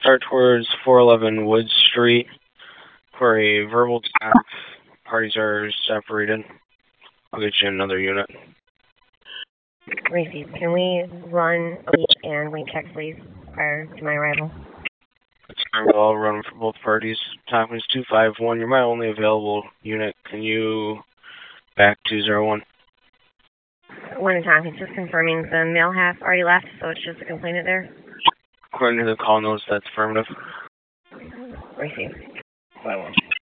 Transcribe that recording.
start towards 411 Wood Street for a verbal tap. Parties are separated. I'll get you another unit. Received. Can we run a week and we check, please, prior to my arrival? It's fine. I'll run for both parties. Time is 251. You're my only available unit. Can you back 201? One time. He's just confirming the male half already left, so it's just a complainant there. According to the call notes, that's affirmative. Received. 5-1.